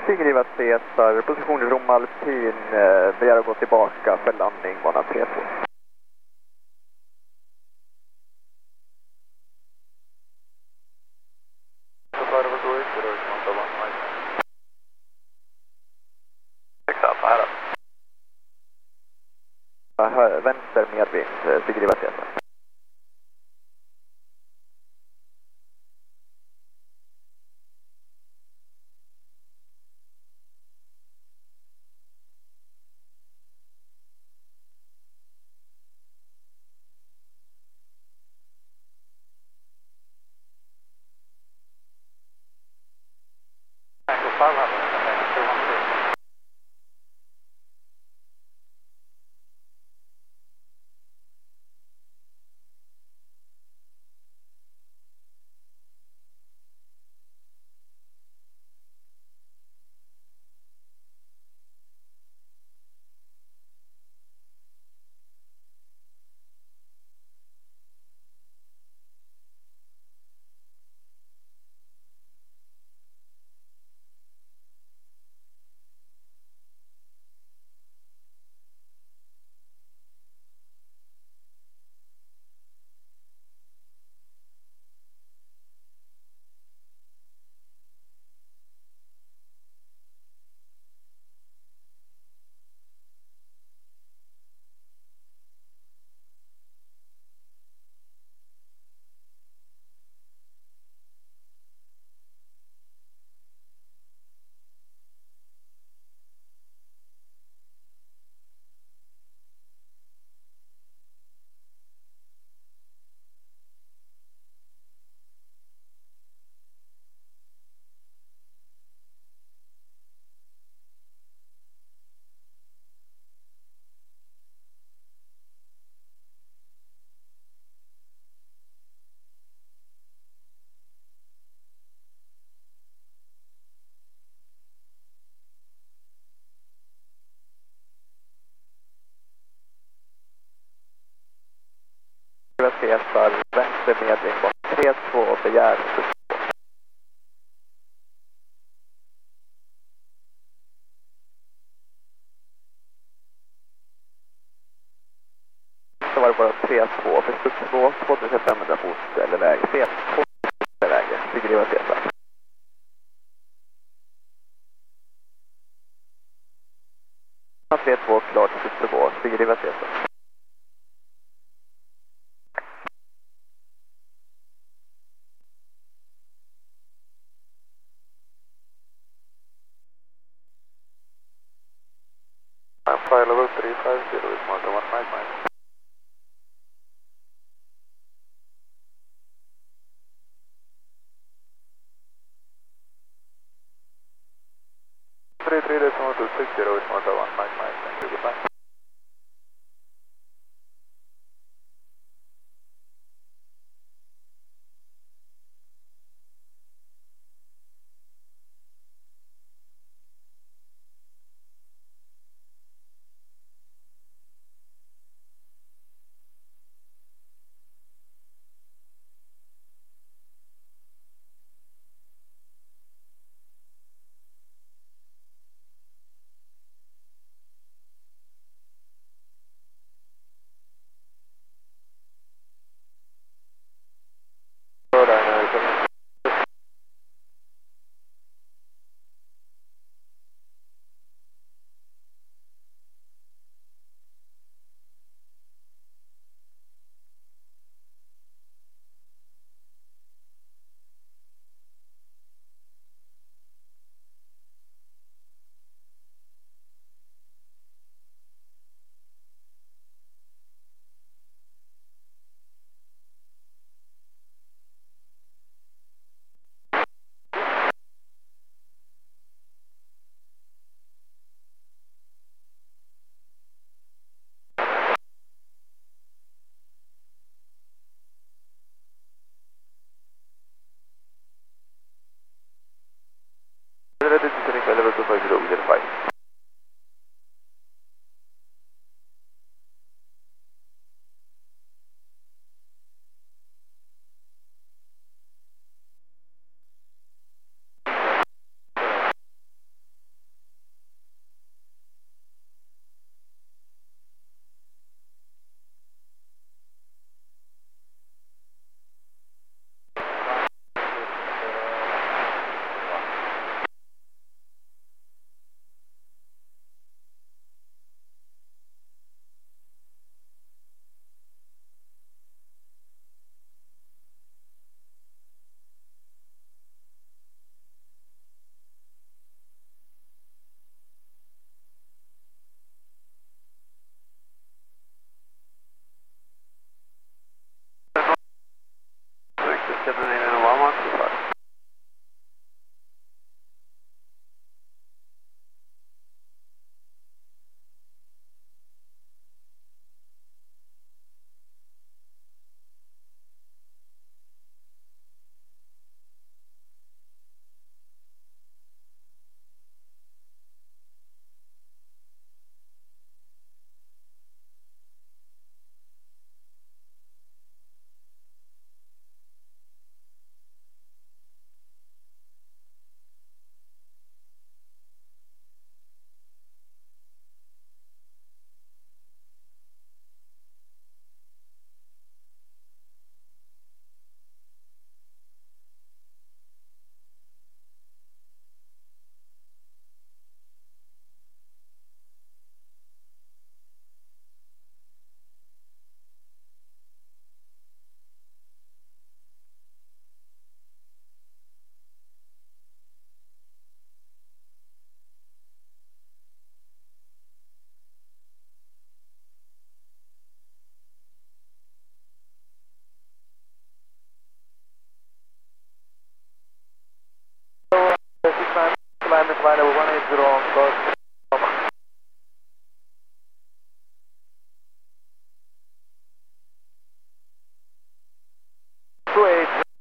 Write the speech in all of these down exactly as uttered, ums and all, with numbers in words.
Sigriva Cesar, position Rom Alpin, eh, begär att gå tillbaka för landning, bana tre två. Vänster medvind, Sigriva Cesar. Cesar, vänster medvind, bana tre två, begär så var det bara tre två för studs två, tvåtusenfemhundra fot eller väg, fel, läge, Sigriva Cesar. tre två, klart, studs två, Sigriva Cesar. Fire level three five zero is Malta one five nine. three three decimal two six zero is Malta one five nine, thank you, goodbye. eight zero on course. two eight zero.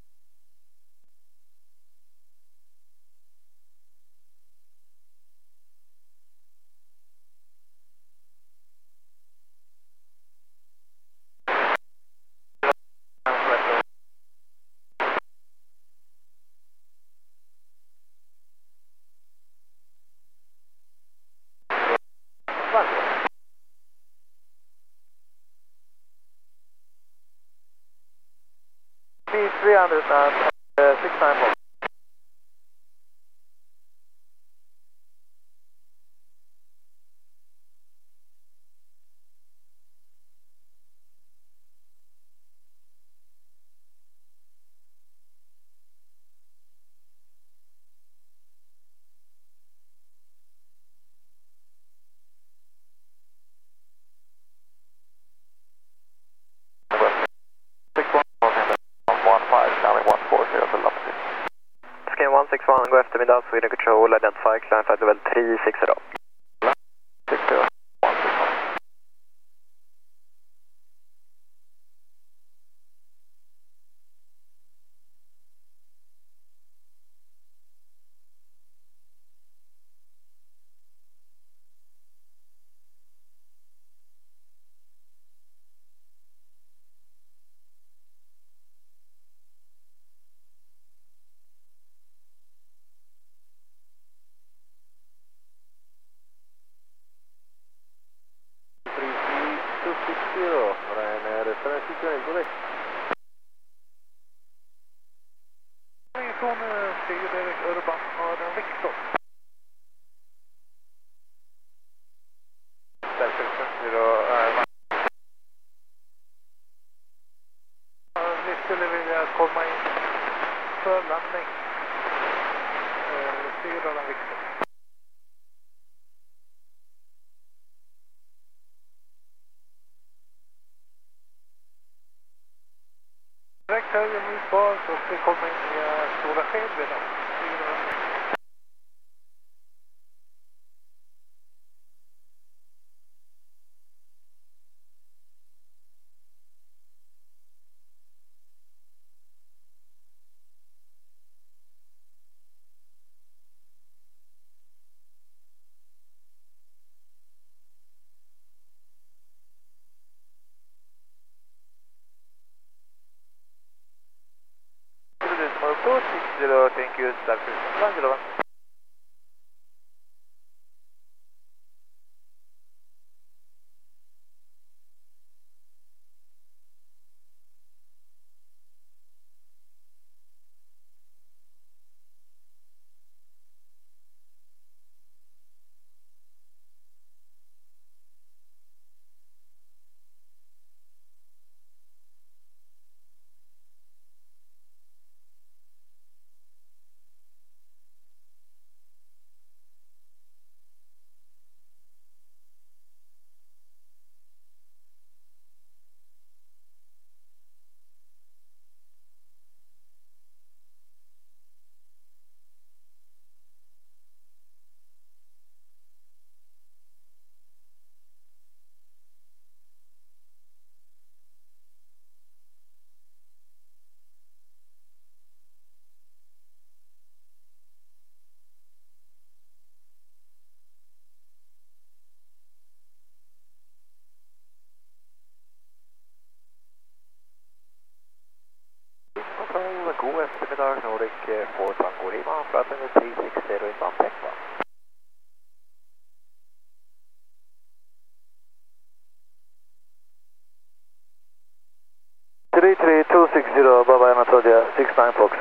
three hundred and uh, six nine four. six one one five, coming one four zero to Lopsy. Scan one six one, go eftermiddag, Sweden Control, identify, climb flight level three six zero. six zero, one six one. two six zero, Ryanair, referensituation is correct. Från Fredrik Urban har en Victor. Vi skulle vilja komma in för landning. Fredrik Victor. Direkt höger mot bas och vi kommer in i Stora Skedveden. two six zero, thank you, Starfish one zero one. God eftermiddag, Nordic four Tango Lima, flight number three six zero in Tampa. three three two six zero, bye-bye Anatolia, six nine Fox.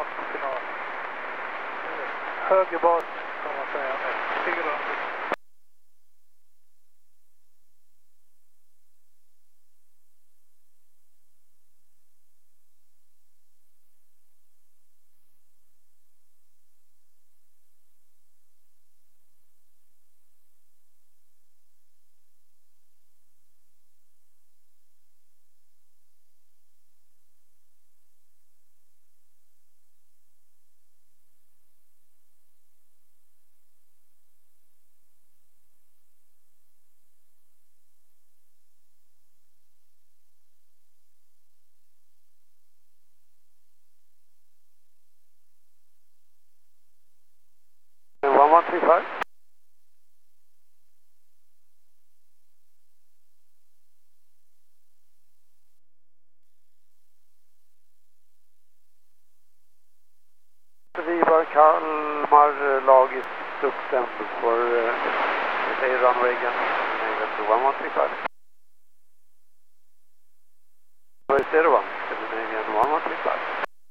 final. Höger bas kan man säga med fyrahundra. one one three five. Viva Kalmar lag is Luxemburg for uh, say runway again, one one three five. zero one, Scandinavian one one three five.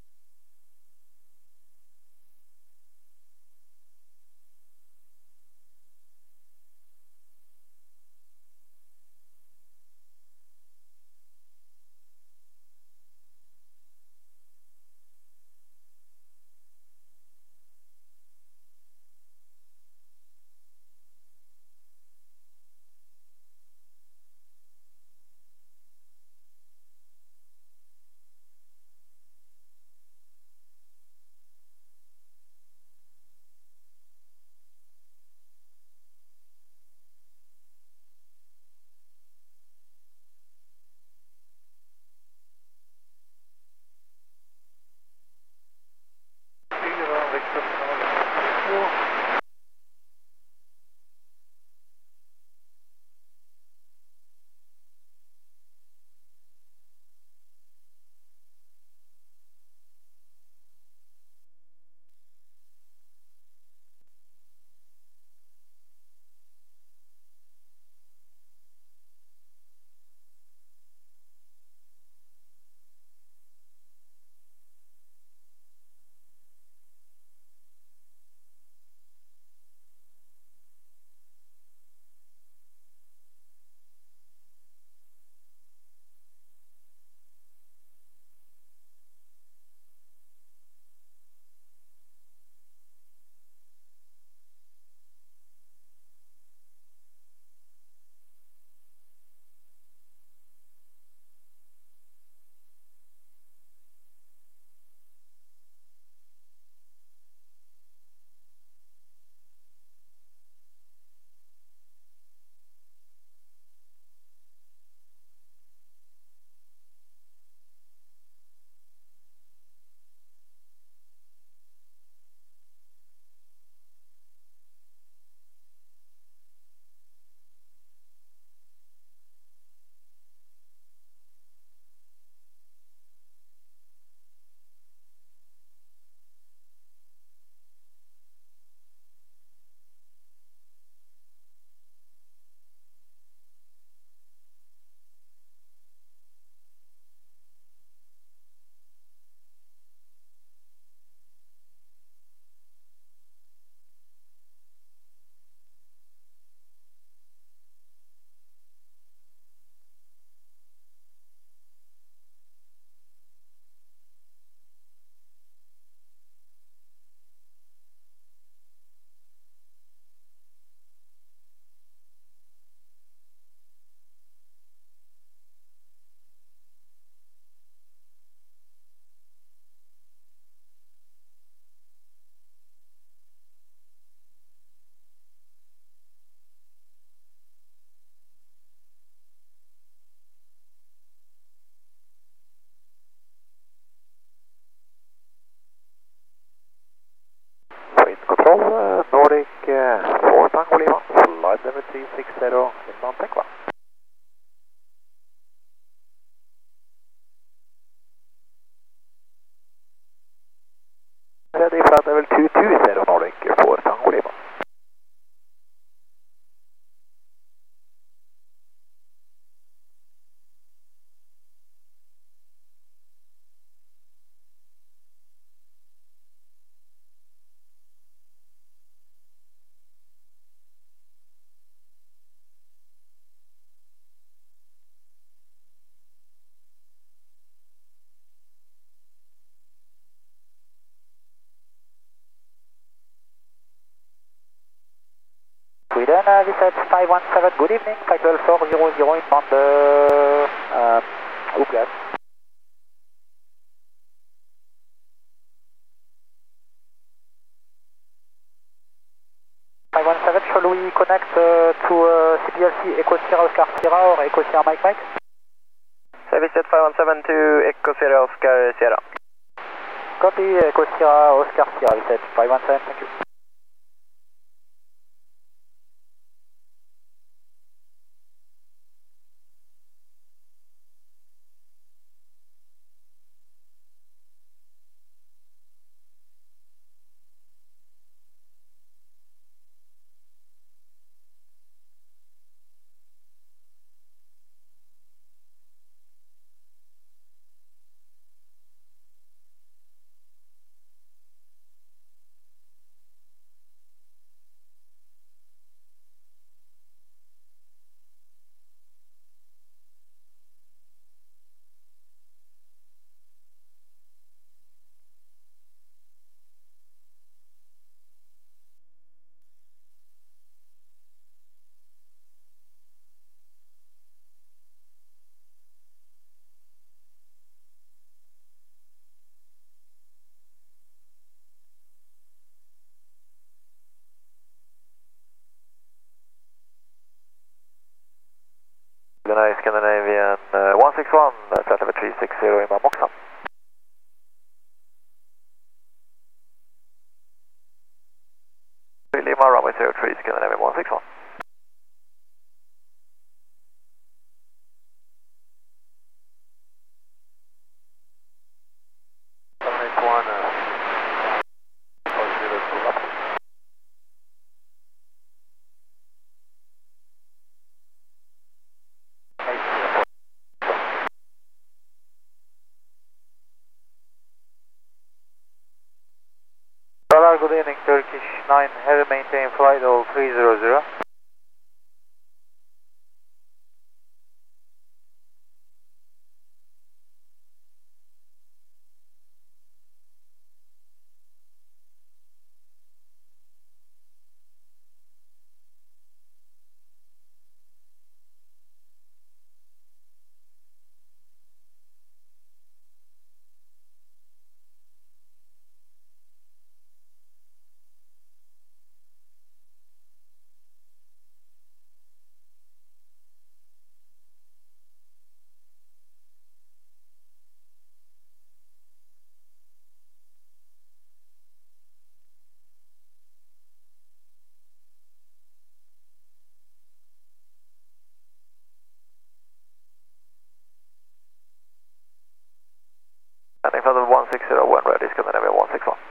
Control, uh, Nordic uh, four Tango Lima, flight level three six zero, inbound Tekva. Ready, flight level two two zero, Nordic four Tango Lima. uh, V SET five one seven, good evening, flight level four zero zero inbound uh, uh, Ouglas. five one seven, shall we connect uh, to uh, C B L C Echo Sierra Oscar Sierra or Echo Sierra Mike Mike? V SET five one seven to Echo Sierra Oscar Sierra. Copy, Echo Sierra Oscar Sierra, V SET five one seven, thank you. Nice Scandinavian uh, one six one, uh, flight level three six zero in Moxa. Lima runway zero three, Scandinavian one six one. seven eight one, uh, positive to left. Radar, good evening, Turkish nine, Harry maintain flight level three zero zero. Landing flight level one six zero, when ready, Scandinavian one six one.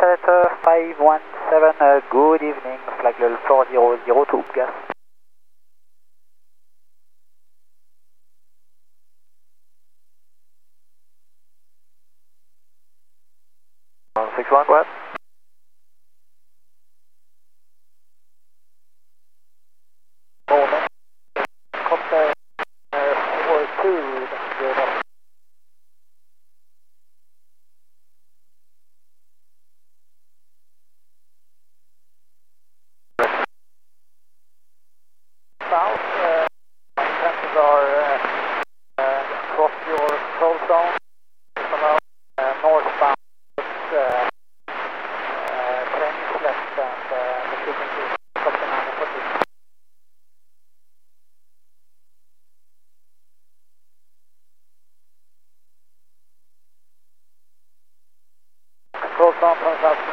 Senator five one seven, uh, good evening, flight level four zero zero two, gas. one six one, go ahead. Moment. Copter uh, four two, that's good. South, uh, chances are uh, uh, cross your control zone, about uh, northbound, it's uh, uh, Chinese left and uh, the frequency is copter nine forty. Control zone turns out